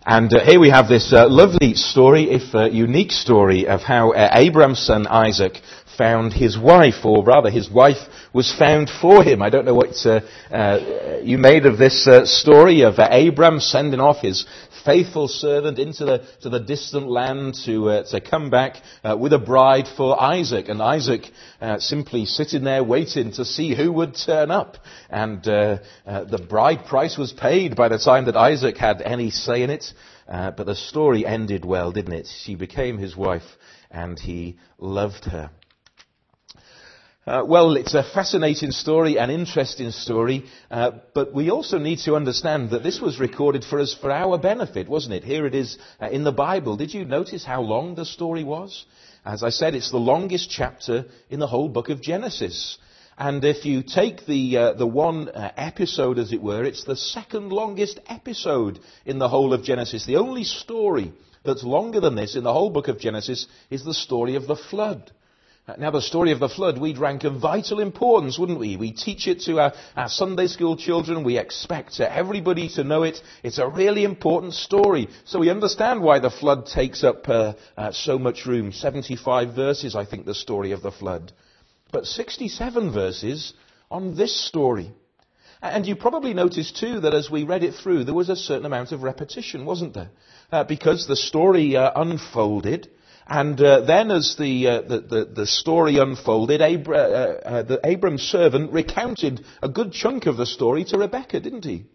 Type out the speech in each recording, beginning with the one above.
And here we have this lovely story, if unique story, of how Abraham's son Isaac found his wife, or rather his wife was found for him. I don't know what you made of this story of Abraham sending off his faithful servant into the distant land to come back with a bride for Isaac, and Isaac simply sitting there waiting to see who would turn up. And the bride price was paid by the time that Isaac had any say in it. But the story ended well, didn't it? She became his wife, and he loved her. Well, it's a fascinating story, an interesting story, but we also need to understand that this was recorded for us for our benefit, wasn't it? Here it is in the Bible. Did you notice how long the story was? As I said, it's the longest chapter in the whole book of Genesis. And if you take the one episode, as it were, it's the second longest episode in the whole of Genesis. The only story that's longer than this in the whole book of Genesis is the story of the flood. Now, the story of the flood, we'd rank of vital importance, wouldn't we? We teach it to our Sunday school children. We expect everybody to know it. It's a really important story. So we understand why the flood takes up so much room. 75 verses, I think, the story of the flood. But 67 verses on this story. And you probably noticed, too, that as we read it through, there was a certain amount of repetition, wasn't there? Because the story unfolded. And then as the story unfolded, Abram's servant recounted a good chunk of the story to Rebekah, didn't he?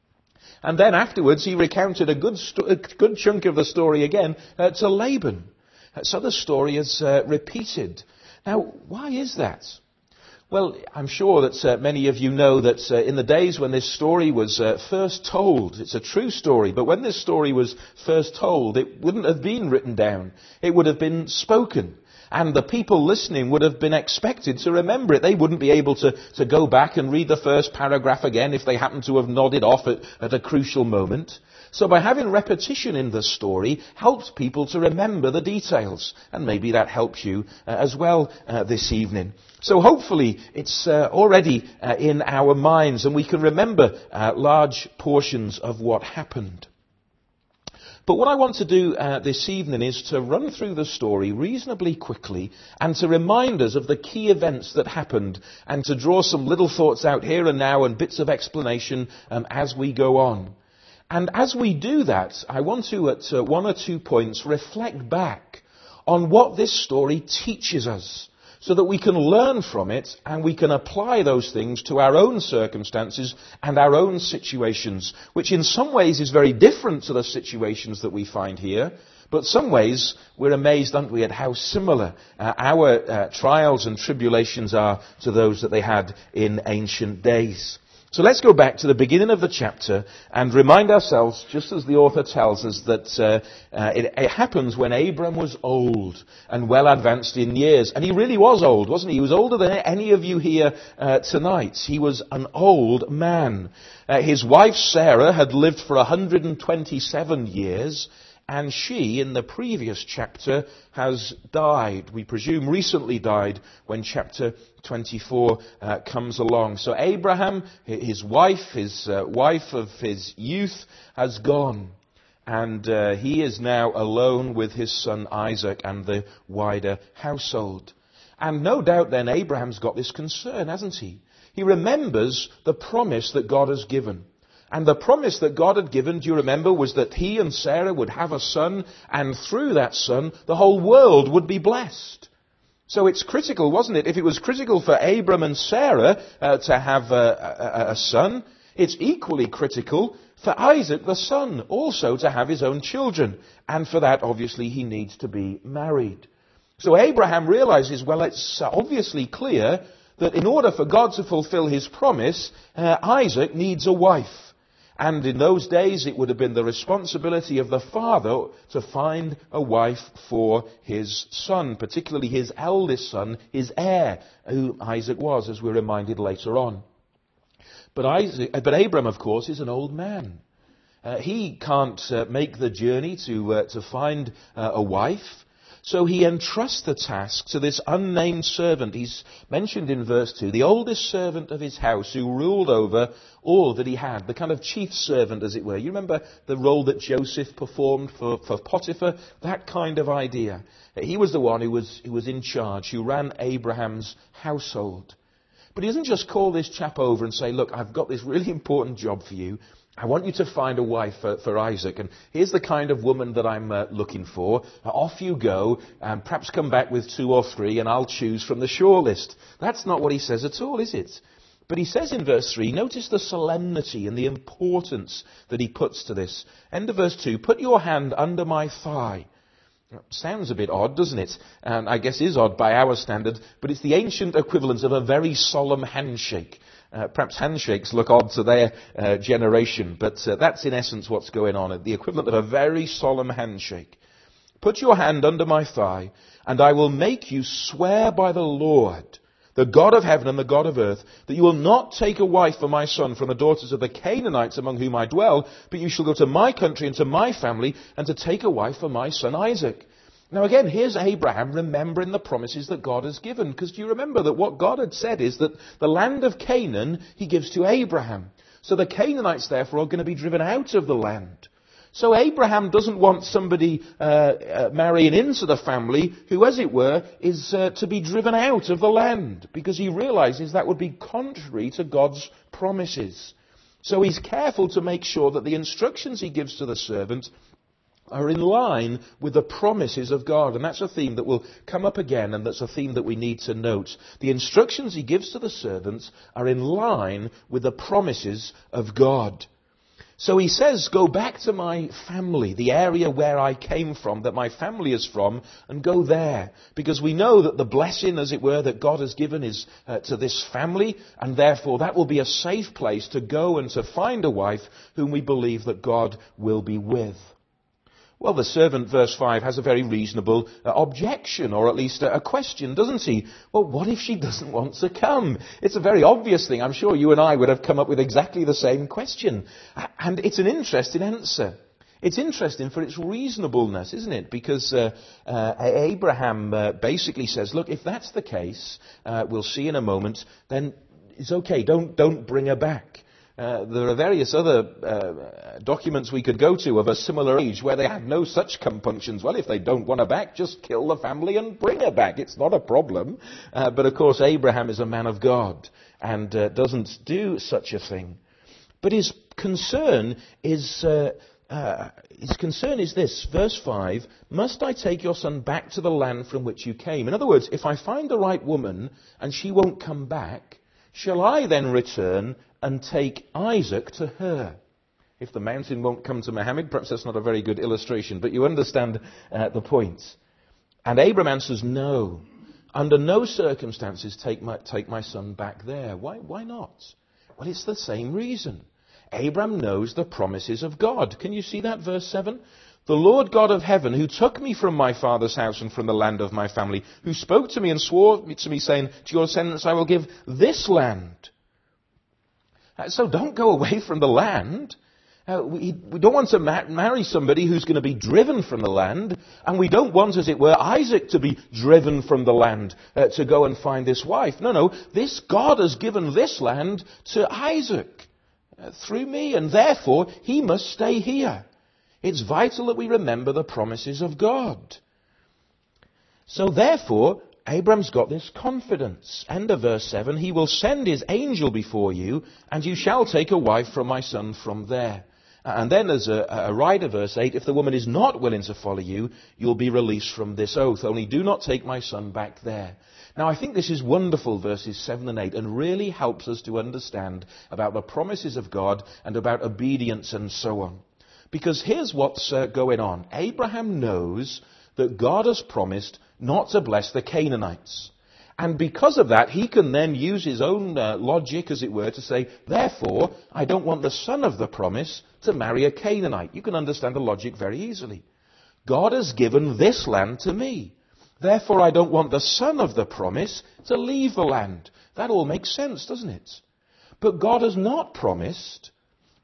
And then afterwards he recounted a good chunk of the story again to Laban. So the story is repeated. Now, why is that? Well, I'm sure that many of you know that in the days when this story was first told, it's a true story, but when this story was first told, it wouldn't have been written down. It would have been spoken. And the people listening would have been expected to remember it. They wouldn't be able to go back and read the first paragraph again if they happened to have nodded off at a crucial moment. So by having repetition in the story helps people to remember the details. And maybe that helps you as well this evening. So hopefully it's already in our minds and we can remember large portions of what happened. But what I want to do this evening is to run through the story reasonably quickly and to remind us of the key events that happened and to draw some little thoughts out here and now and bits of explanation as we go on. And as we do that, I want to, at one or 2 points, reflect back on what this story teaches us so that we can learn from it and we can apply those things to our own circumstances and our own situations, which in some ways is very different to the situations that we find here. But some ways we're amazed, aren't we, at how similar our trials and tribulations are to those that they had in ancient days. So let's go back to the beginning of the chapter and remind ourselves, just as the author tells us, that it happens when Abram was old and well advanced in years. And he really was old, wasn't he? He was older than any of you here tonight. He was an old man. His wife Sarah had lived for 127 years. And she, in the previous chapter, has died. We presume recently died when chapter 24 comes along. So Abraham, his wife of his youth, has gone. And he is now alone with his son Isaac and the wider household. And no doubt then Abraham's got this concern, hasn't he? He remembers the promise that God has given. And the promise that God had given, do you remember, was that he and Sarah would have a son, and through that son, the whole world would be blessed. So it's critical, wasn't it? If it was critical for Abram and Sarah to have a son, it's equally critical for Isaac, the son, also to have his own children. And for that, obviously, he needs to be married. So Abraham realizes, well, it's obviously clear that in order for God to fulfill his promise, Isaac needs a wife. And in those days, it would have been the responsibility of the father to find a wife for his son, particularly his eldest son, his heir, who Isaac was, as we're reminded later on. But Abram, of course, is an old man. He can't make the journey to find a wife. So he entrusts the task to this unnamed servant. He's mentioned in verse 2, the oldest servant of his house who ruled over all that he had, the kind of chief servant, as it were. You remember the role that Joseph performed for Potiphar? That kind of idea. He was the one who was in charge, who ran Abraham's household. But he doesn't just call this chap over and say, look, I've got this really important job for you. I want you to find a wife for Isaac, and here's the kind of woman that I'm looking for. Off you go, and perhaps come back with 2 or 3, and I'll choose from the shortlist. That's not what he says at all, is it? But he says in verse 3, notice the solemnity and the importance that he puts to this. End of verse 2, put your hand under my thigh. Sounds a bit odd, doesn't it? And I guess is odd by our standard, but it's the ancient equivalent of a very solemn handshake. Perhaps handshakes look odd to their generation, but that's in essence what's going on. The equivalent of a very solemn handshake. Put your hand under my thigh, and I will make you swear by the Lord, the God of heaven and the God of earth, that you will not take a wife for my son from the daughters of the Canaanites among whom I dwell, but you shall go to my country and to my family, and to take a wife for my son Isaac. Now again, here's Abraham remembering the promises that God has given. Because do you remember that what God had said is that the land of Canaan he gives to Abraham. So the Canaanites therefore are going to be driven out of the land. So Abraham doesn't want somebody marrying into the family who, as it were, is to be driven out of the land. Because he realizes that would be contrary to God's promises. So he's careful to make sure that the instructions he gives to the servant are in line with the promises of God. And that's a theme that will come up again, and that's a theme that we need to note. The instructions he gives to the servants are in line with the promises of God. So he says, go back to my family, the area where I came from, that my family is from, and go there. Because we know that the blessing, as it were, that God has given is to this family, and therefore that will be a safe place to go and to find a wife whom we believe that God will be with. Well, the servant, verse 5, has a very reasonable objection, or at least a question, doesn't he? Well, what if she doesn't want to come? It's a very obvious thing. I'm sure you and I would have come up with exactly the same question. And it's an interesting answer. It's interesting for its reasonableness, isn't it? Because Abraham basically says, look, if that's the case, we'll see in a moment, then it's okay, don't bring her back. There are various other documents we could go to of a similar age where they had no such compunctions. Well, if they don't want her back, just kill the family and bring her back. It's not a problem. But of course, Abraham is a man of God and doesn't do such a thing. But his concern is this, verse 5, must I take your son back to the land from which you came? In other words, if I find the right woman and she won't come back, shall I then return and take Isaac to her? If the mountain won't come to Muhammad, perhaps that's not a very good illustration, but you understand the point. And Abraham answers, no, under no circumstances take my son back there. Why not? Well, it's the same reason. Abraham knows the promises of God. Can you see that, verse 7? The Lord God of heaven, who took me from my father's house and from the land of my family, who spoke to me and swore to me, saying, to your descendants I will give this land. So don't go away from the land. We don't want to marry somebody who's going to be driven from the land. And we don't want, as it were, Isaac to be driven from the land to go and find this wife. No. This God has given this land to Isaac through me. And therefore, he must stay here. It's vital that we remember the promises of God. So therefore, Abraham's got this confidence. End of verse 7, he will send his angel before you, and you shall take a wife from my son from there. And then there's a rider, verse 8, if the woman is not willing to follow you, you'll be released from this oath. Only do not take my son back there. Now I think this is wonderful, verses 7 and 8, and really helps us to understand about the promises of God and about obedience and so on. Because here's what's going on. Abraham knows that God has promised not to bless the Canaanites. And because of that, he can then use his own logic, as it were, to say, therefore, I don't want the son of the promise to marry a Canaanite. You can understand the logic very easily. God has given this land to me. Therefore, I don't want the son of the promise to leave the land. That all makes sense, doesn't it? But God has not promised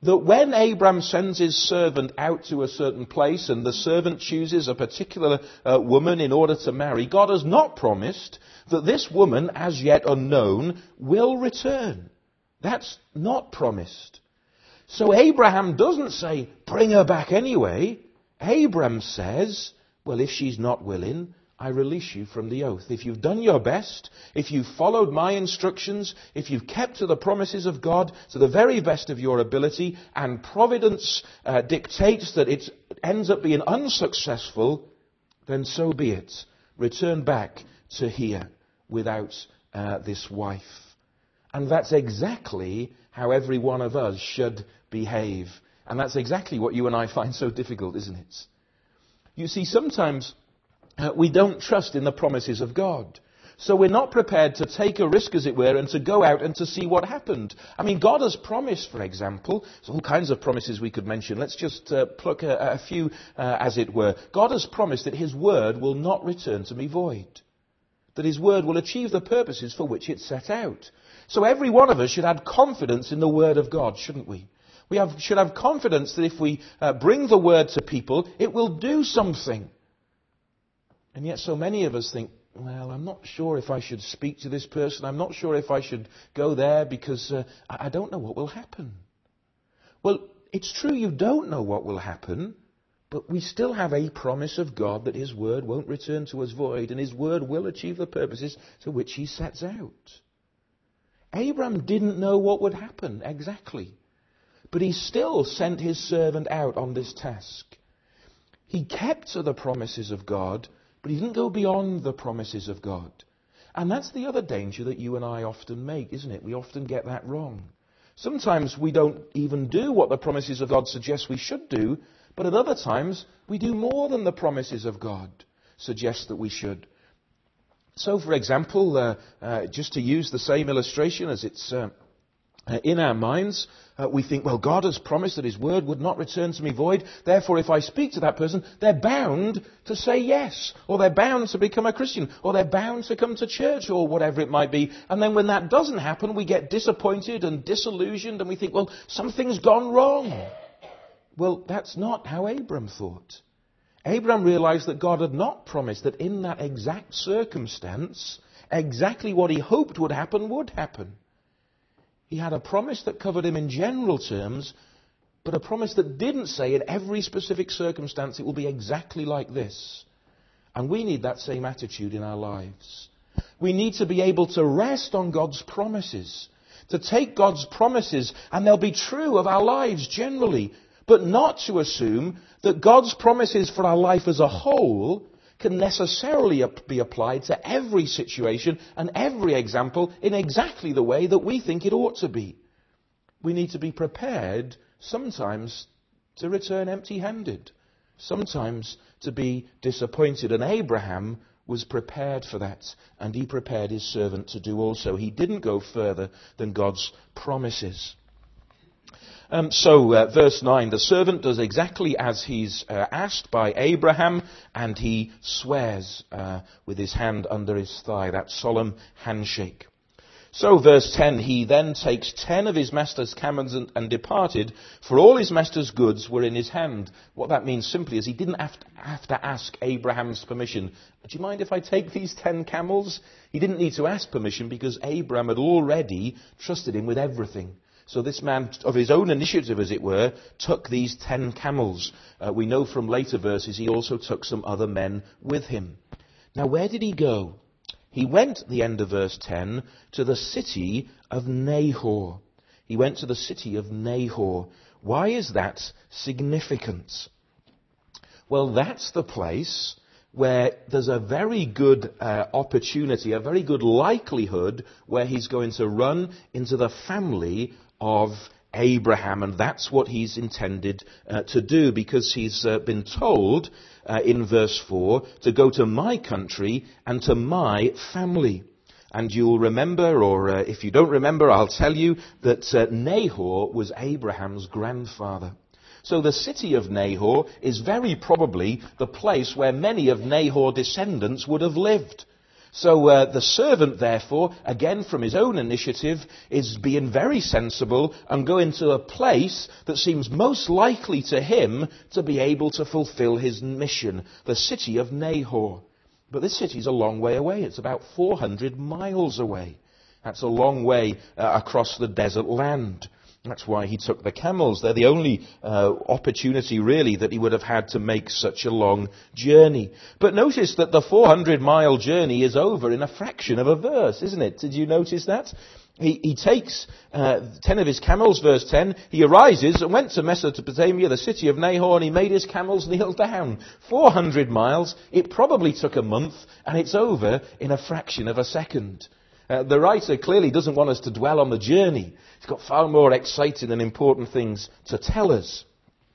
that when Abraham sends his servant out to a certain place and the servant chooses a particular woman in order to marry, God has not promised that this woman, as yet unknown, will return. That's not promised. So Abraham doesn't say, bring her back anyway. Abraham says, well, if she's not willing, I release you from the oath. If you've done your best, if you've followed my instructions, if you've kept to the promises of God to the very best of your ability, and providence dictates that it ends up being unsuccessful, then so be it. Return back to here without this wife. And that's exactly how every one of us should behave. And that's exactly what you and I find so difficult, isn't it? You see, sometimes we don't trust in the promises of God. So we're not prepared to take a risk, as it were, and to go out and to see what happened. I mean, God has promised, for example, there's all kinds of promises we could mention. Let's just pluck a few, as it were. God has promised that his word will not return to me void. That his word will achieve the purposes for which it's set out. So every one of us should have confidence in the word of God, shouldn't we? We should have confidence that if we bring the word to people, it will do something. And yet so many of us think, well, I'm not sure if I should speak to this person. I'm not sure if I should go there because I don't know what will happen. Well, it's true you don't know what will happen, but we still have a promise of God that his word won't return to us void, and his word will achieve the purposes to which he sets out. Abraham didn't know what would happen exactly, but he still sent his servant out on this task. He kept to the promises of God, but he didn't go beyond the promises of God. And that's the other danger that you and I often make, isn't it? We often get that wrong. Sometimes we don't even do what the promises of God suggest we should do, but at other times we do more than the promises of God suggest that we should. So, for example, just to use the same illustration as it's in our minds, we think, well, God has promised that his word would not return to me void. Therefore, if I speak to that person, they're bound to say yes, or they're bound to become a Christian, or they're bound to come to church, or whatever it might be. And then when that doesn't happen, we get disappointed and disillusioned, and we think, well, something's gone wrong. Well, that's not how Abram thought. Abram realized that God had not promised that in that exact circumstance, exactly what he hoped would happen would happen. He had a promise that covered him in general terms, but a promise that didn't say in every specific circumstance it will be exactly like this. And we need that same attitude in our lives. We need to be able to rest on God's promises, to take God's promises, and they'll be true of our lives generally, but not to assume that God's promises for our life as a whole can necessarily be applied to every situation and every example in exactly the way that we think it ought to be. We need to be prepared sometimes to return empty-handed, sometimes to be disappointed. And Abraham was prepared for that, and he prepared his servant to do also. He didn't go further than God's promises. Verse 9, the servant does exactly as he's asked by Abraham, and he swears with his hand under his thigh, that solemn handshake. So, verse 10, he then takes 10 of his master's camels and departed, for all his master's goods were in his hand. What that means simply is he didn't have to ask Abraham's permission. Do you mind if I take these 10 camels? He didn't need to ask permission because Abraham had already trusted him with everything. So this man, of his own initiative, as it were, took these 10 camels. We know from later verses he also took some other men with him. Now, where did he go? He went, at the end of verse 10, to the city of Nahor. He went to the city of Nahor. Why is that significant? Well, that's the place where there's a very good opportunity, a very good likelihood where he's going to run into the family of Abraham, and that's what he's intended to do, because he's been told in verse 4 to go to my country and to my family. And you'll remember, or if you don't remember, I'll tell you that Nahor was Abraham's grandfather. So the city of Nahor is very probably the place where many of Nahor's descendants would have lived. So the servant, therefore, again from his own initiative, is being very sensible and going to a place that seems most likely to him to be able to fulfill his mission, the city of Nahor. But this city is a long way away. It's about 400 miles away. That's a long way across the desert land. That's why he took the camels. They're the only opportunity, really, that he would have had to make such a long journey. But notice that the 400-mile journey is over in a fraction of a verse, isn't it? Did you notice that? He takes 10 of his camels, verse 10. He arises and went to Mesopotamia, the city of Nahor, and he made his camels kneel down. 400 miles. It probably took a month, and it's over in a fraction of a second. The writer clearly doesn't want us to dwell on the journey. He's got far more exciting and important things to tell us.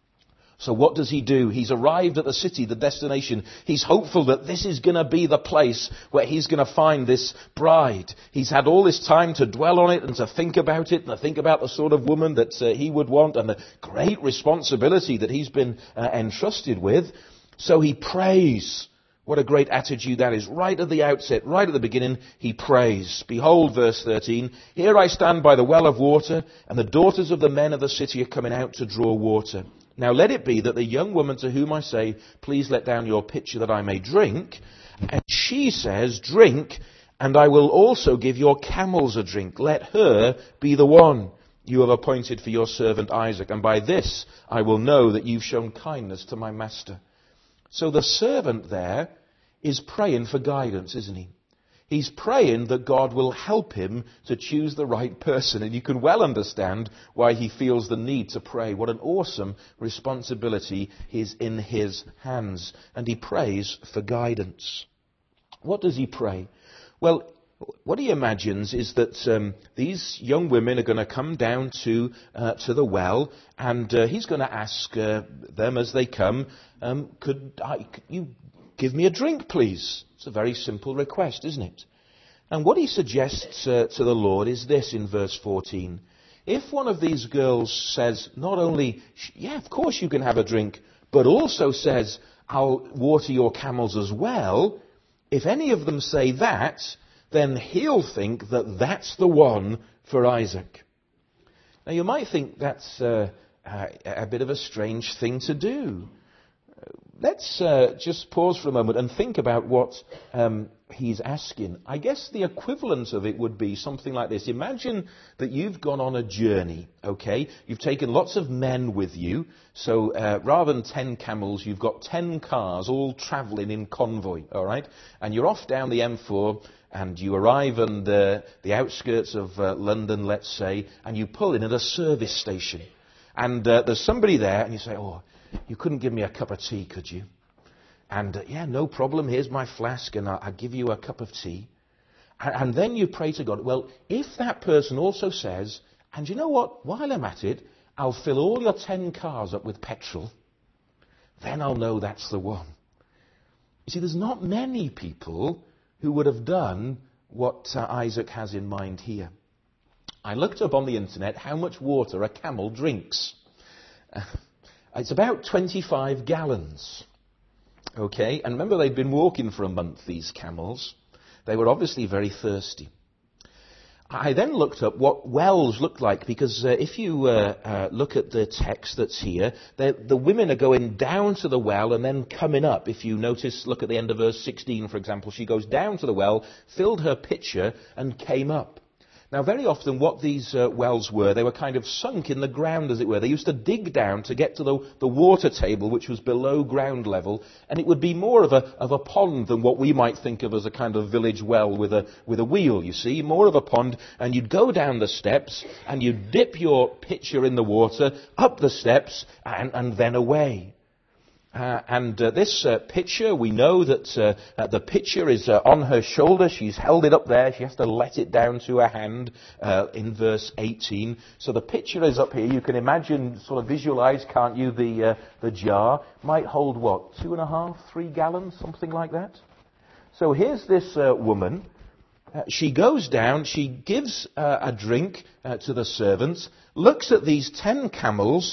So what does he do? He's arrived at the city, the destination. He's hopeful that this is going to be the place where he's going to find this bride. He's had all this time to dwell on it and to think about it and to think about the sort of woman that he would want and the great responsibility that he's been entrusted with. So he prays. What a great attitude that is. Right at the outset, right at the beginning, he prays. Behold, verse 13, here I stand by the well of water, and the daughters of the men of the city are coming out to draw water. Now let it be that the young woman to whom I say, please let down your pitcher that I may drink, and she says, drink, and I will also give your camels a drink. Let her be the one you have appointed for your servant Isaac, and by this I will know that you've shown kindness to my master. So the servant there is praying for guidance, isn't he? He's praying that God will help him to choose the right person. And you can well understand why he feels the need to pray. What an awesome responsibility is in his hands. And he prays for guidance. What does he pray? Well, what he imagines is that these young women are going to come down to the well, and he's going to ask them as they come, could you give me a drink, please? It's a very simple request, isn't it? And what he suggests to the Lord is this in verse 14. If one of these girls says not only, yeah, of course you can have a drink, but also says, I'll water your camels as well, if any of them say that, then he'll think that that's the one for Isaac. Now you might think that's a bit of a strange thing to do. Let's just pause for a moment and think about what he's asking. I guess the equivalent of it would be something like this. Imagine that you've gone on a journey, okay? You've taken lots of men with you. So rather than 10 camels, you've got 10 cars all travelling in convoy, all right? And you're off down the M4 and you arrive on the outskirts of London, let's say, and you pull in at a service station. And there's somebody there and you say, oh, you couldn't give me a cup of tea, could you? And, yeah, no problem, here's my flask, and I'll give you a cup of tea. And then you pray to God, well, if that person also says, and you know what, while I'm at it, I'll fill all your 10 cars up with petrol, then I'll know that's the one. You see, there's not many people who would have done what Isaac has in mind here. I looked up on the internet how much water a camel drinks. It's about 25 gallons. Okay, and remember they'd been walking for a month, these camels. They were obviously very thirsty. I then looked up what wells looked like, because if you look at the text that's here, the women are going down to the well and then coming up. If you notice, look at the end of verse 16, for example. She goes down to the well, filled her pitcher, and came up. Now, very often what these wells were, they were kind of sunk in the ground, as it were. They used to dig down to get to the water table, which was below ground level, and it would be more of a pond than what we might think of as a kind of village well with a wheel, you see, more of a pond. And you'd go down the steps, and you'd dip your pitcher in the water, up the steps, and then away. This pitcher, we know that the pitcher is on her shoulder. She's held it up there. She has to let it down to her hand in verse 18. So the pitcher is up here. You can imagine, sort of visualize, can't you, the jar. Might hold, what, 2.5, 3 gallons, something like that? So here's this woman. She goes down, she gives a drink to the servants, looks at these 10 camels,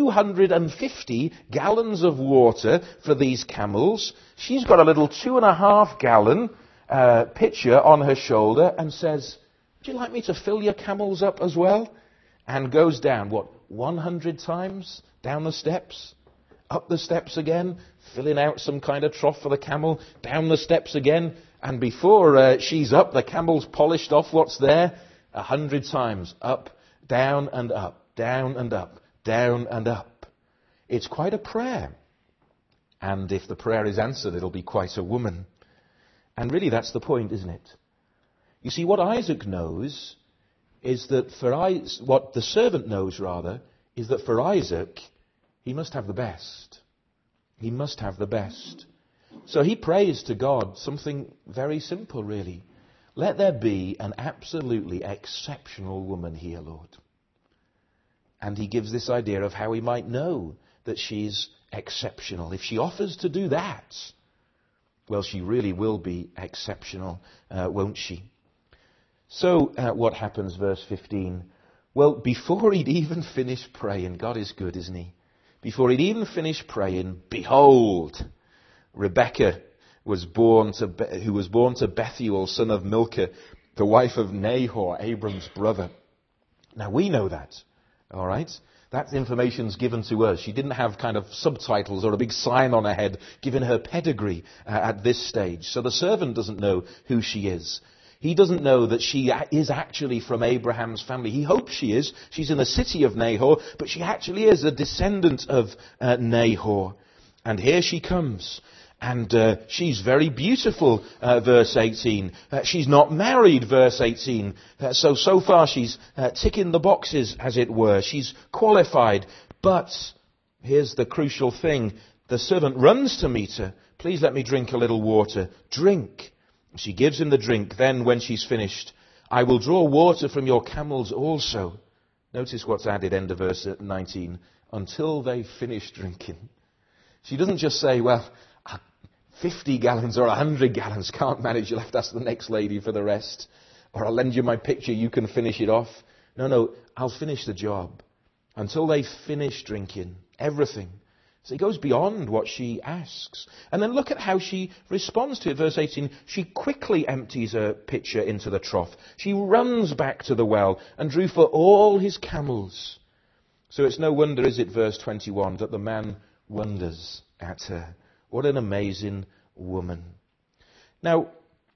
250 gallons of water for these camels. She's got a little 2.5 gallon, pitcher on her shoulder and says, "Would you like me to fill your camels up as well?" And goes down, 100 times down the steps, up the steps again, filling out some kind of trough for the camel, down the steps again, and before she's up, the camel's polished off what's there, 100 times, up, down and up, down and up, down and up. It's quite a prayer. And if the prayer is answered, it'll be quite a woman. And really that's the point, isn't it? You see, what Isaac knows is that what the servant knows rather, is that for Isaac, he must have the best. He must have the best. So he prays to God something very simple, really. Let there be an absolutely exceptional woman here, Lord. And he gives this idea of how he might know that she's exceptional. If she offers to do that, well, she really will be exceptional, won't she? So what happens, verse 15? Well, before he'd even finished praying, God is good, isn't he? Before he'd even finished praying, behold, Rebekah who was born to Bethuel, son of Milcah, the wife of Nahor, Abram's brother. Now we know that, all right? That information's given to us. She didn't have kind of subtitles or a big sign on her head giving her pedigree at this stage. So the servant doesn't know who she is. He doesn't know that she is actually from Abraham's family. He hopes she is. She's in the city of Nahor, but she actually is a descendant of Nahor. And here she comes. And she's very beautiful, verse 18. She's not married, verse 18. So far she's ticking the boxes, as it were. She's qualified. But here's the crucial thing. The servant runs to meet her. Please let me drink a little water. Drink. She gives him the drink. Then when she's finished, I will draw water from your camels also. Notice what's added, end of verse 19. Until they finish drinking. She doesn't just say, well, 50 gallons or 100 gallons, can't manage, you'll have to ask the next lady for the rest. Or I'll lend you my picture, you can finish it off. No, I'll finish the job. Until they finish drinking. Everything. So he goes beyond what she asks. And then look at how she responds to it. Verse 18, she quickly empties her pitcher into the trough. She runs back to the well and drew for all his camels. So it's no wonder, is it, verse 21, that the man wonders at her. What an amazing woman. Now,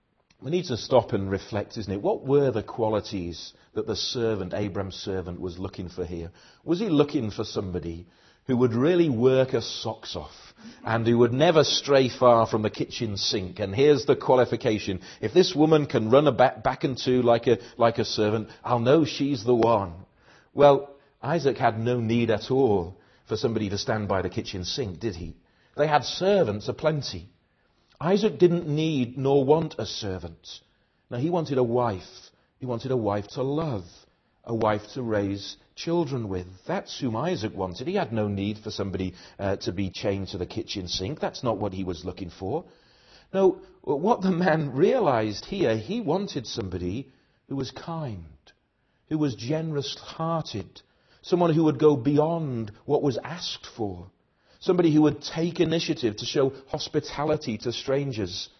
we need to stop and reflect, isn't it? What were the qualities that the servant, Abram's servant, was looking for here? Was he looking for somebody who would really work her socks off and who would never stray far from the kitchen sink? And here's the qualification. If this woman can run back and two like a servant, I'll know she's the one. Well, Isaac had no need at all for somebody to stand by the kitchen sink, did he? They had servants aplenty. Isaac didn't need nor want a servant. No, he wanted a wife. He wanted a wife to love, a wife to raise children with. That's whom Isaac wanted. He had no need for somebody to be chained to the kitchen sink. That's not what he was looking for. No, what the man realized here, he wanted somebody who was kind, who was generous-hearted, someone who would go beyond what was asked for, somebody who would take initiative to show hospitality to strangers,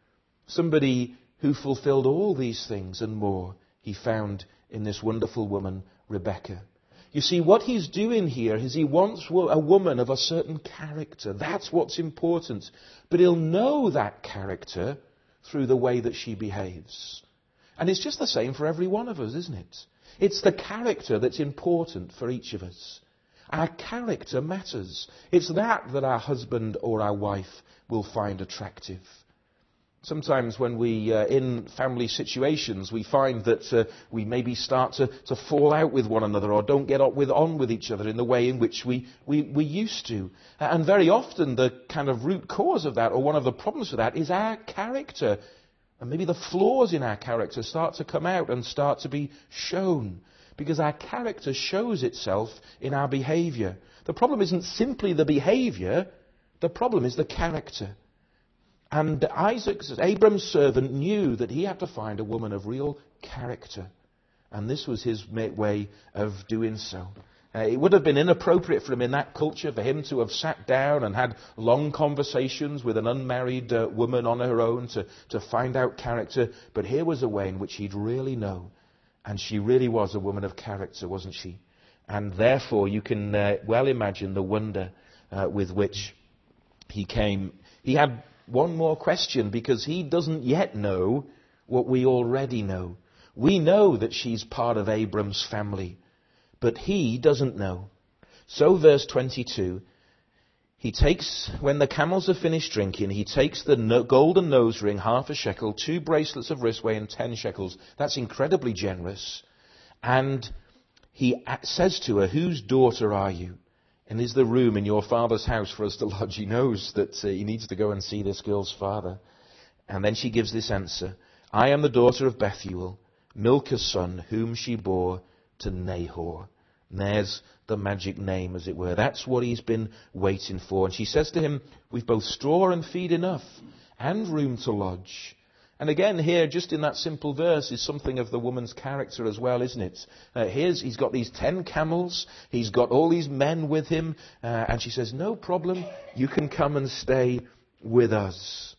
somebody who fulfilled all these things and more he found in this wonderful woman, Rebekah. You see, what he's doing here is he wants a woman of a certain character. That's what's important. But he'll know that character through the way that she behaves. And it's just the same for every one of us, isn't it? It's the character that's important for each of us. Our character matters. It's that our husband or our wife will find attractive. Sometimes when we, in family situations, we find that we maybe start to fall out with one another or don't get on with each other in the way in which we used to. And very often the kind of root cause of that, or one of the problems with that, is our character. And maybe the flaws in our character start to come out and start to be shown. Because our character shows itself in our behavior. The problem isn't simply the behavior, the problem is the character. And Abram's servant knew that he had to find a woman of real character. And this was his way of doing so. It would have been inappropriate for him in that culture for him to have sat down and had long conversations with an unmarried woman on her own to find out character. But here was a way in which he'd really know. And she really was a woman of character, wasn't she? And therefore you can well imagine the wonder with which he came. He had one more question, because he doesn't yet know what we already know. We know that she's part of Abram's family, but he doesn't know. So verse 22, he takes, when the camels have finished drinking, he takes the golden nose ring, half a shekel, 2 bracelets of wristway and 10 shekels. That's incredibly generous. And he says to her, whose daughter are you? And is there room in your father's house for us to lodge? He knows that he needs to go and see this girl's father. And then she gives this answer. I am the daughter of Bethuel, Milcah's son, whom she bore to Nahor. And there's the magic name, as it were. That's what he's been waiting for. And she says to him, we've both straw and feed enough, and room to lodge. And again, here, just in that simple verse, is something of the woman's character as well, isn't it? He's got these 10 camels, he's got all these men with him, and she says, no problem, you can come and stay with us.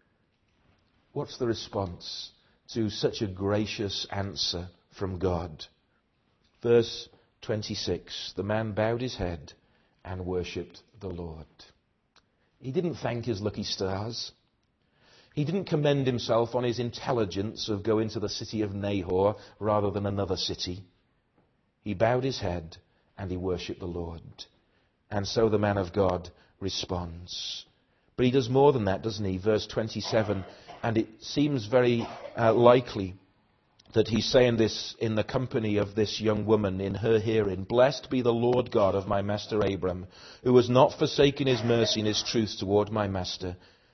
What's the response to such a gracious answer from God? Verse 26, the man bowed his head and worshipped the Lord. He didn't thank his lucky stars. He didn't commend himself on his intelligence of going to the city of Nahor rather than another city. He bowed his head and he worshipped the Lord. And so the man of God responds. But he does more than that, doesn't he? Verse 27, and it seems very likely that he's saying this in the company of this young woman in her hearing. Blessed be the Lord God of my master Abram, who has not forsaken his mercy and his truth toward my master.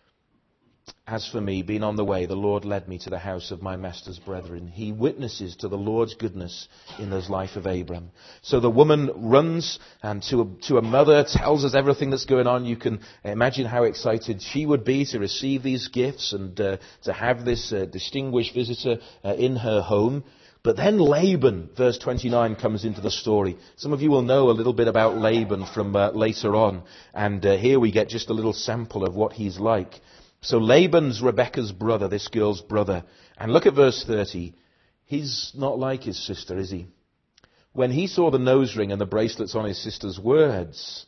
As for me, being on the way, the Lord led me to the house of my master's brethren. He witnesses to the Lord's goodness in the life of Abram. So the woman runs and to a mother, tells us everything that's going on. You can imagine how excited she would be to receive these gifts and to have this distinguished visitor in her home. But then Laban, verse 29, comes into the story. Some of you will know a little bit about Laban from later on. And here we get just a little sample of what he's like. So Laban's Rebekah's brother, this girl's brother. And look at verse 30. He's not like his sister, is he? When he saw the nose ring and the bracelets on his sister's words,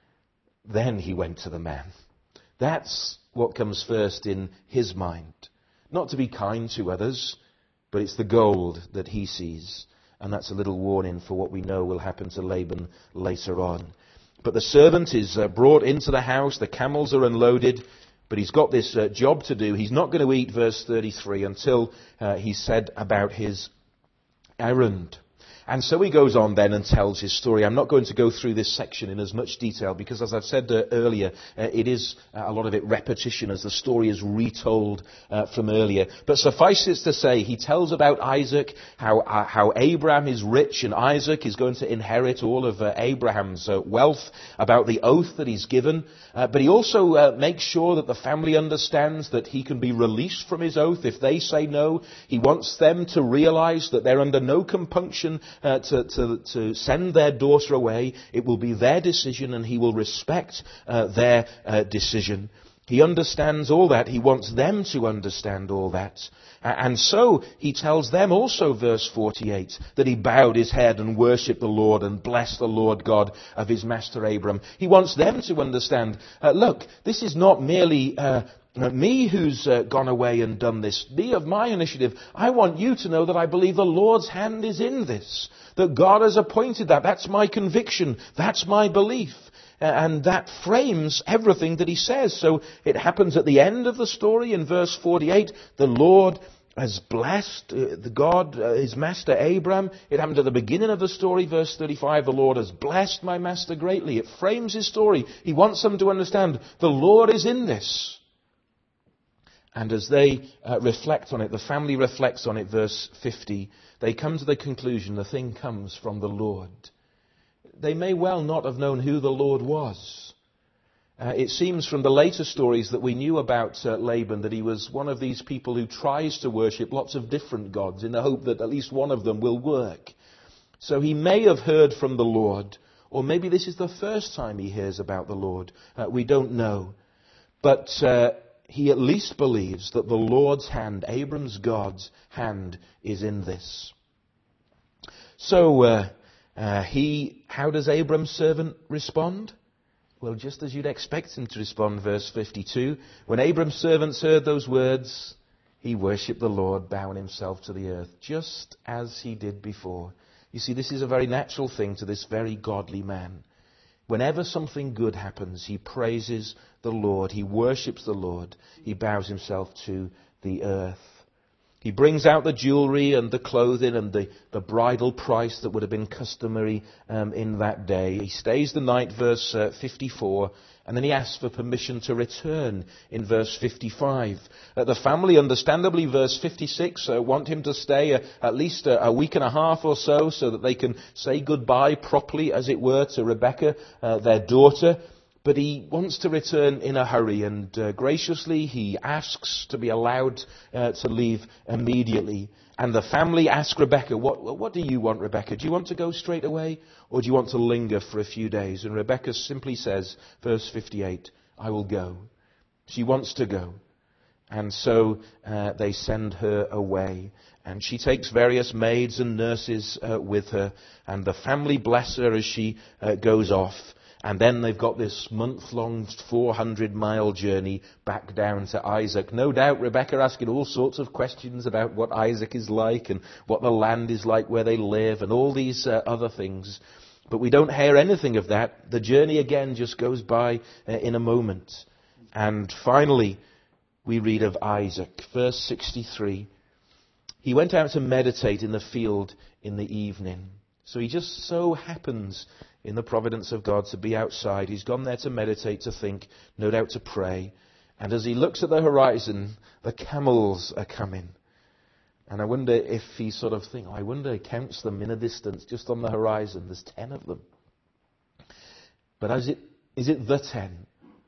then he went to the man. That's what comes first in his mind. Not to be kind to others, but it's the gold that he sees. And that's a little warning for what we know will happen to Laban later on. But the servant is brought into the house. The camels are unloaded. But he's got this job to do. He's not going to eat, verse 33, until he's said about his errand. And so he goes on then and tells his story. I'm not going to go through this section in as much detail because, as I've said earlier, it is a lot of it repetition as the story is retold from earlier. But suffice it to say, he tells about Isaac, how Abraham is rich and Isaac is going to inherit all of Abraham's wealth, about the oath that he's given. But he also makes sure that the family understands that he can be released from his oath if they say no. He wants them to realize that they're under no compunction to send their daughter away. It will be their decision and he will respect their decision. He understands all that. He wants them to understand all that. And so he tells them also, verse 48, that he bowed his head and worshipped the Lord and blessed the Lord God of his master Abram. He wants them to understand, look, this is not merely me who's gone away and done this, me of my initiative. I want you to know that I believe the Lord's hand is in this, that God has appointed that. That's my conviction. That's my belief. And that frames everything that he says. So it happens at the end of the story in verse 48. The Lord has blessed his master Abram. It happened at the beginning of the story, verse 35. The Lord has blessed my master greatly. It frames his story. He wants them to understand the Lord is in this. And as they reflect on it, the family reflects on it, verse 50, they come to the conclusion the thing comes from the Lord. They may well not have known who the Lord was. It seems from the later stories that we knew about Laban that he was one of these people who tries to worship lots of different gods in the hope that at least one of them will work. So he may have heard from the Lord, or maybe this is the first time he hears about the Lord. We don't know. But he at least believes that the Lord's hand, Abram's God's hand, is in this. So how does Abram's servant respond? Well, just as you'd expect him to respond, verse 52. When Abram's servants heard those words, he worshipped the Lord, bowing himself to the earth, just as he did before. You see, this is a very natural thing to this very godly man. Whenever something good happens, he praises the Lord, he worships the Lord, he bows himself to the earth. He brings out the jewelry and the clothing and the bridal price that would have been customary in that day. He stays the night, verse 54, and then he asks for permission to return in verse 55. The family, understandably, verse 56, want him to stay at least a week and a half or so that they can say goodbye properly, as it were, to Rebekah, their daughter. But he wants to return in a hurry, and graciously he asks to be allowed to leave immediately. And the family ask Rebekah, what do you want, Rebekah? Do you want to go straight away, or do you want to linger for a few days? And Rebekah simply says, verse 58, I will go. She wants to go. And so they send her away. And she takes various maids and nurses with her, and the family bless her as she goes off. And then they've got this month-long 400-mile journey back down to Isaac. No doubt Rebekah asking all sorts of questions about what Isaac is like and what the land is like where they live and all these other things. But we don't hear anything of that. The journey again just goes by in a moment. And finally, we read of Isaac. Verse 63. He went out to meditate in the field in the evening. So he just so happens, in the providence of God, to be outside. He's gone there to meditate, to think, no doubt to pray. And as he looks at the horizon, the camels are coming. And I wonder if he sort of thinks, I wonder, he counts them in a distance, just on the horizon. There's 10 of them. But is it the 10?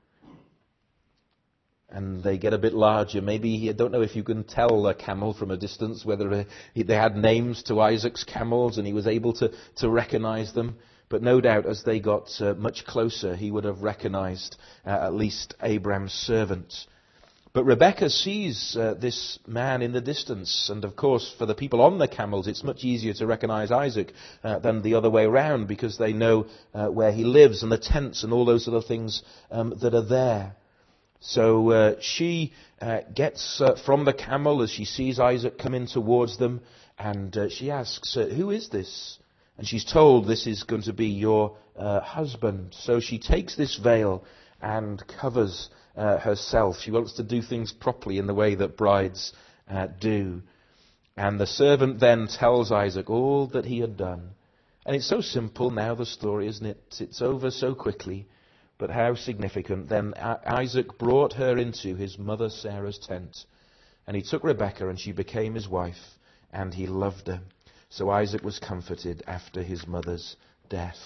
And they get a bit larger. Maybe, I don't know if you can tell a camel from a distance, whether they had names to Isaac's camels and he was able to recognize them. But no doubt as they got much closer, he would have recognized at least Abraham's servant. But Rebekah sees this man in the distance. And of course, for the people on the camels, it's much easier to recognize Isaac than the other way around, because they know where he lives and the tents and all those other things that are there. So she gets from the camel as she sees Isaac coming towards them, and she asks, who is this? And she's told this is going to be your husband. So she takes this veil and covers herself. She wants to do things properly in the way that brides do. And the servant then tells Isaac all that he had done. And it's so simple now, the story, isn't it? It's over so quickly. But how significant. Then Isaac brought her into his mother Sarah's tent. And he took Rebekah, and she became his wife, and he loved her. So Isaac was comforted after his mother's death.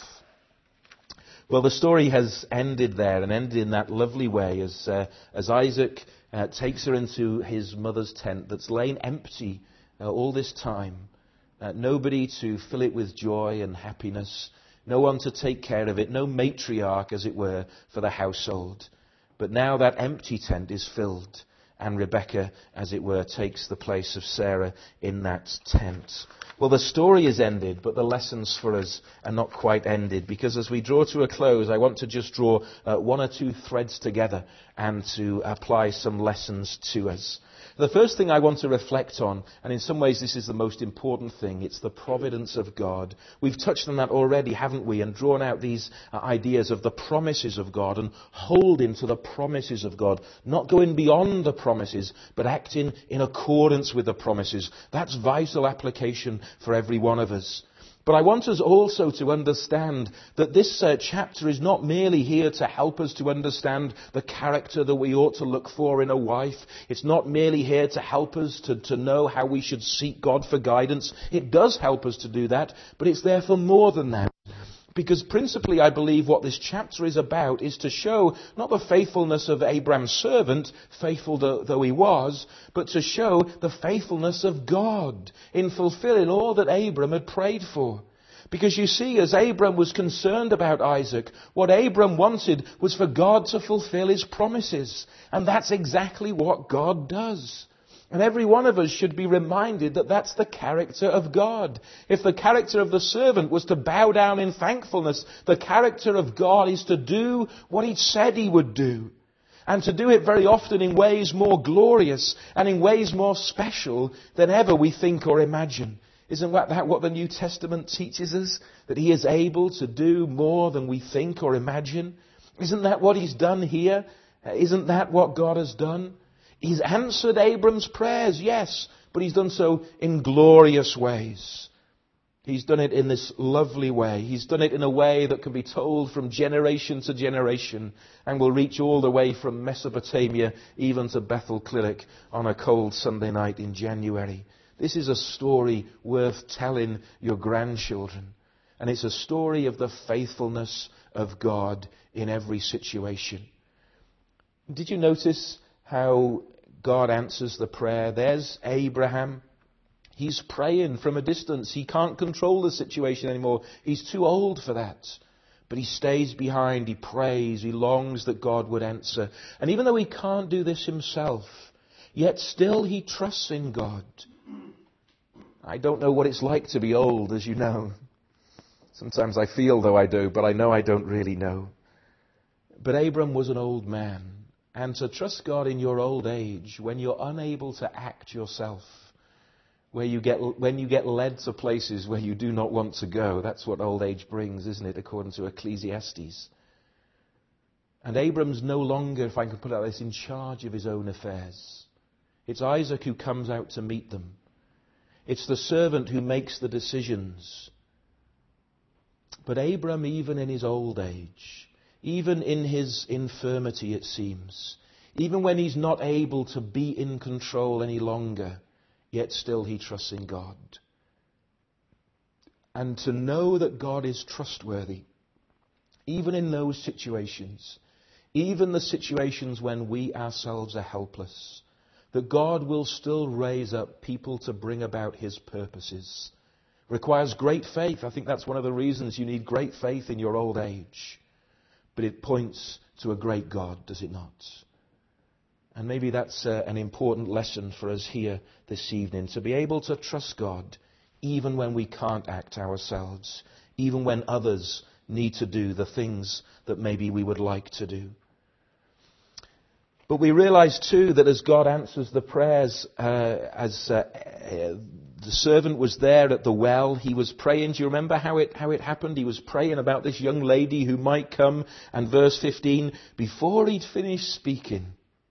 Well, the story has ended there, and ended in that lovely way as Isaac takes her into his mother's tent that's lain empty all this time. Nobody to fill it with joy and happiness. No one to take care of it. No matriarch, as it were, for the household. But now that empty tent is filled, and Rebekah, as it were, takes the place of Sarah in that tent. Well, the story is ended, but the lessons for us are not quite ended, because as we draw to a close, I want to just draw one or two threads together and to apply some lessons to us. The first thing I want to reflect on, and in some ways this is the most important thing, it's the providence of God. We've touched on that already, haven't we, and drawn out these ideas of the promises of God and holding to the promises of God, not going beyond the promises, but acting in accordance with the promises. That's vital application for every one of us. But I want us also to understand that this chapter is not merely here to help us to understand the character that we ought to look for in a wife. It's not merely here to help us to know how we should seek God for guidance. It does help us to do that, but it's there for more than that. Because principally, I believe what this chapter is about is to show not the faithfulness of Abraham's servant, faithful though he was, but to show the faithfulness of God in fulfilling all that Abraham had prayed for. Because you see, as Abram was concerned about Isaac, what Abram wanted was for God to fulfill his promises. And that's exactly what God does. And every one of us should be reminded that that's the character of God. If the character of the servant was to bow down in thankfulness, the character of God is to do what he said he would do. And to do it very often in ways more glorious and in ways more special than ever we think or imagine. Isn't that what the New Testament teaches us? That he is able to do more than we think or imagine? Isn't that what he's done here? Isn't that what God has done? He's answered Abram's prayers, yes, but he's done so in glorious ways. He's done it in this lovely way. He's done it in a way that can be told from generation to generation and will reach all the way from Mesopotamia even to Bethel Clinic on a cold Sunday night in January. This is a story worth telling your grandchildren. And it's a story of the faithfulness of God in every situation. Did you notice how God answers the prayer? There's Abraham. He's praying from a distance. He can't control the situation anymore. He's too old for that. But he stays behind. He prays. He longs that God would answer. And even though he can't do this himself, yet still he trusts in God. I don't know what it's like to be old, as you know. Sometimes I feel though I do, but I know I don't really know. But Abram was an old man. And to trust God in your old age, when you're unable to act yourself, when you get led to places where you do not want to go, that's what old age brings, isn't it, according to Ecclesiastes. And Abram's no longer, if I can put it like this, in charge of his own affairs. It's Isaac who comes out to meet them. It's the servant who makes the decisions. But Abram, even in his old age, even in his infirmity, it seems, even when he's not able to be in control any longer, yet still he trusts in God. And to know that God is trustworthy, even in those situations, even the situations when we ourselves are helpless, that God will still raise up people to bring about his purposes, requires great faith. I think that's one of the reasons you need great faith in your old age. But it points to a great God, does it not? And maybe that's an important lesson for us here this evening, to be able to trust God even when we can't act ourselves, even when others need to do the things that maybe we would like to do. But we realize too that as God answers the prayers, the servant was there at the well. He was praying. Do you remember how it happened? He was praying about this young lady who might come. And verse 15, before he'd finished speaking,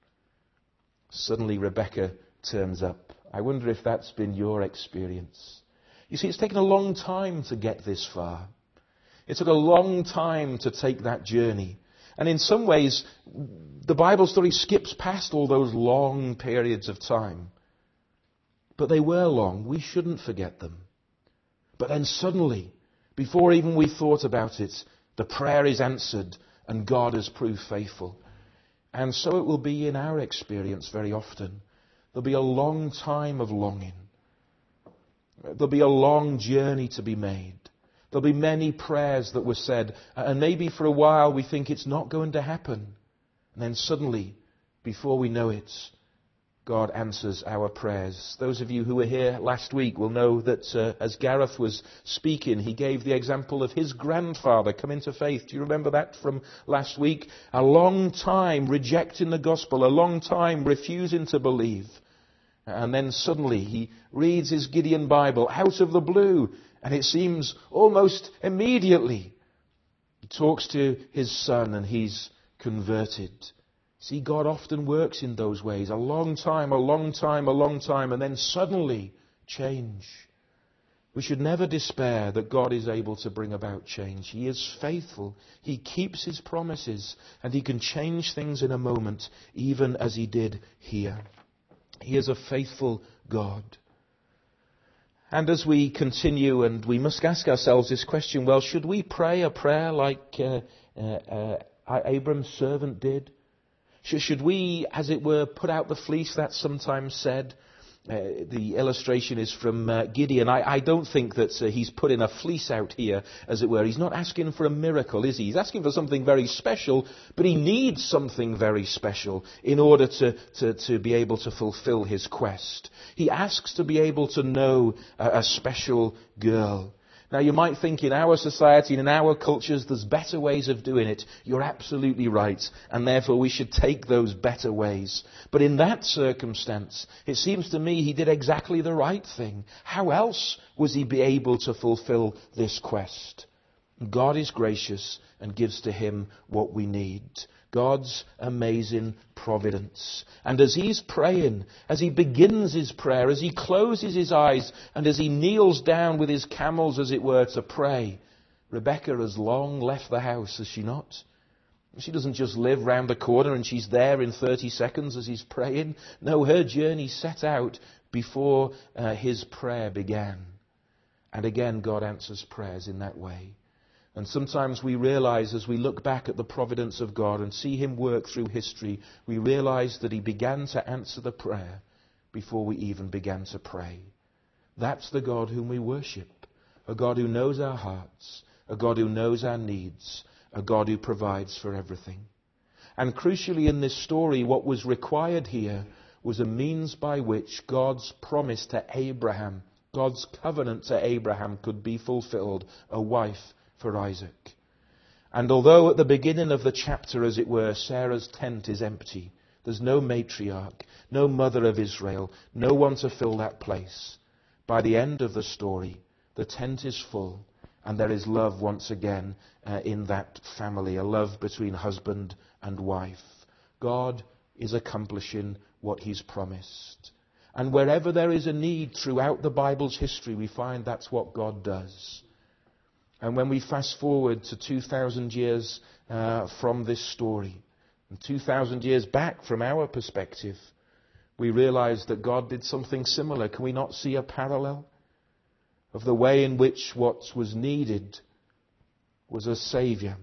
suddenly Rebecca turns up. I wonder if that's been your experience. You see, it's taken a long time to get this far. It took a long time to take that journey. And in some ways, the Bible story skips past all those long periods of time. But they were long. We shouldn't forget them. But then suddenly, before even we thought about it, the prayer is answered and God has proved faithful. And so it will be in our experience very often. There'll be a long time of longing. There'll be a long journey to be made. There'll be many prayers that were said, and maybe for a while we think it's not going to happen. And then suddenly, before we know it, God answers our prayers. Those of you who were here last week will know that as Gareth was speaking, he gave the example of his grandfather coming to faith. Do you remember that from last week? A long time rejecting the gospel, a long time refusing to believe. And then suddenly he reads his Gideon Bible out of the blue, and it seems almost immediately he talks to his son and he's converted. See, God often works in those ways. A long time, and then suddenly change. We should never despair that God is able to bring about change. He is faithful. He keeps his promises, and he can change things in a moment, even as he did here. He is a faithful God. And as we continue, and we must ask ourselves this question, well, should we pray a prayer like Abram's servant did? Should we, as it were, put out the fleece, that's sometimes said? The illustration is from Gideon. I don't think that he's putting a fleece out here, as it were. He's not asking for a miracle, is he? He's asking for something very special, but he needs something very special in order to be able to fulfill his quest. He asks to be able to know a special girl. Now, you might think in our society and in our cultures there's better ways of doing it. You're absolutely right. And therefore we should take those better ways. But in that circumstance, it seems to me he did exactly the right thing. How else was he be able to fulfill this quest? God is gracious and gives to him what we need. God's amazing providence. And as he's praying, as he begins his prayer, as he closes his eyes, and as he kneels down with his camels, as it were, to pray, Rebecca has long left the house, has she not? She doesn't just live round the corner and she's there in 30 seconds as he's praying. No, her journey set out before his prayer began. And again, God answers prayers in that way. And sometimes we realize, as we look back at the providence of God and see him work through history, we realize that he began to answer the prayer before we even began to pray. That's the God whom we worship. A God who knows our hearts. A God who knows our needs. A God who provides for everything. And crucially in this story, what was required here was a means by which God's promise to Abraham, God's covenant to Abraham, could be fulfilled. A wife for Isaac. And although at the beginning of the chapter, as it were, Sarah's tent is empty, there's no matriarch, no mother of Israel, no one to fill that place. By the end of the story, the tent is full, and there is love once again in that family, a love between husband and wife. God is accomplishing what he's promised. And wherever there is a need throughout the Bible's history, we find that's what God does. And when we fast forward to 2,000 years from this story, and 2,000 years back from our perspective, we realize that God did something similar. Can we not see a parallel of the way in which what was needed was a Saviour?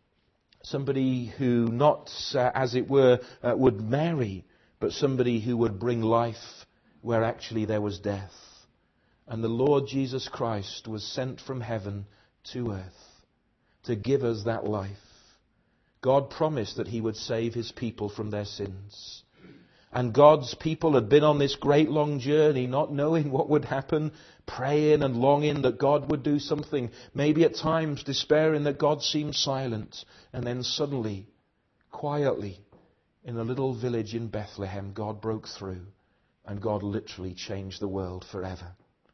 Somebody who not, as it were, would marry, but somebody who would bring life where actually there was death. And the Lord Jesus Christ was sent from heaven to earth to give us that life. God promised that he would save his people from their sins. And God's people had been on this great long journey, not knowing what would happen, praying and longing that God would do something, maybe at times despairing that God seemed silent. And then suddenly, quietly, in a little village in Bethlehem, God broke through, and God literally changed the world forever.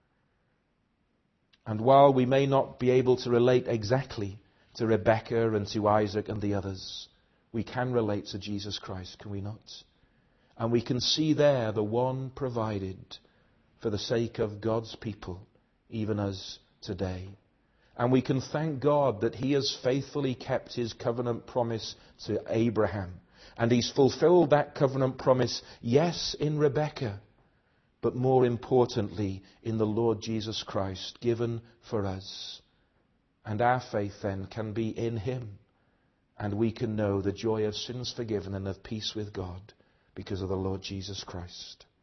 And while we may not be able to relate exactly to Rebecca and to Isaac and the others, we can relate to Jesus Christ, can we not? And we can see there the one provided for the sake of God's people, even as today. And we can thank God that he has faithfully kept his covenant promise to Abraham. And he's fulfilled that covenant promise, yes, in Rebecca, but more importantly, in the Lord Jesus Christ, given for us. And our faith then can be in him. And we can know the joy of sins forgiven and of peace with God because of the Lord Jesus Christ.